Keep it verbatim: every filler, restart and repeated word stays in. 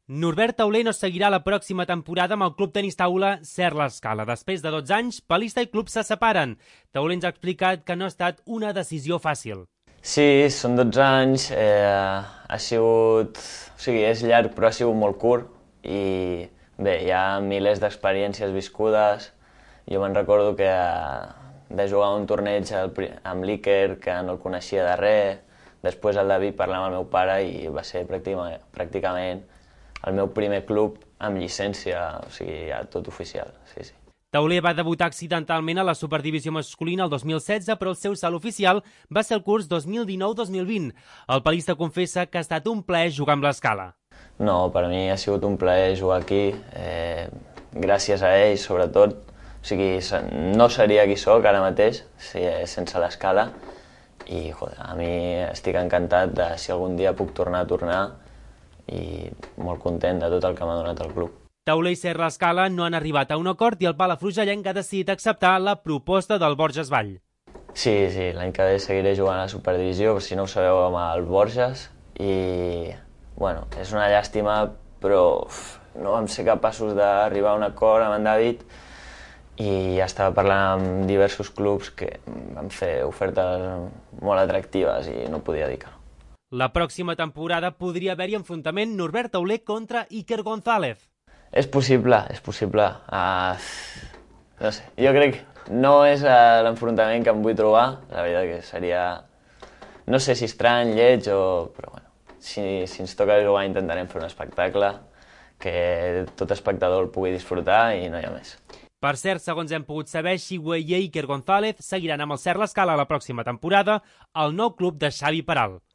Norbert Tauler no seguirà la pròxima temporada amb el club tenis taula Ser l'Escala. Després de dotze anys, Palista i club se separen. Tauler ens ha explicat que no ha estat una decisió fàcil. Sí, són dotze anys, eh, ha sigut... O sigui, és llarg, però ha sigut molt curt i bé, hi ha milers d'experiències viscudes. Jo me'n recordo que de jugar un torneig amb l'Iker, que no el coneixia de res, després el David parlar amb el meu pare i va ser pràcticament, pràcticament el meu primer club amb llicència, o sigui, ja tot oficial, sí, sí. Tauler va debutar accidentalment a la Superdivisió masculina el dos mil setze, però el seu salt oficial va ser el curs dos mil dinou dos mil vint. El palista confessa que ha estat un plaer jugar amb l'Escala. No, per a mi ha sigut un plaer jugar aquí, eh, gràcies a ells, sobretot. O sigui, no seria qui sóc ara mateix sense l'Escala i, joder, a mi estic encantat de si algun dia puc tornar a tornar i molt content de tot el que m'ha donat el club. Tauler i Ser l'Escala no han arribat a un acord i el Palafrugellenc ha decidit acceptar la proposta del Borges Vall. Sí, sí, l'any que ve seguiré jugant a la Superdivisió, però si no ho sabeu, amb el Borges, i bueno, és una llàstima, però uf, no vam ser capaços d'arribar a un acord amb en David i ja estava parlant amb diversos clubs que van fer ofertes molt atractives i no podia dir que no. La pròxima temporada podria haver-hi enfrontament Norbert Tauler contra Iker González. És possible, és possible. Uh, no sé, jo crec que no és uh, l'enfrontament que em vull trobar. La veritat que seria, no sé si estrany, lleig o... Però bueno, si, si ens toca jugar intentarem fer un espectacle que tot espectador el pugui disfrutar i no hi ha més. Per cert, segons hem pogut saber, Xigüe i Iker González seguiran amb el Ser l'Escala la pròxima temporada al nou club de Xavi Peral.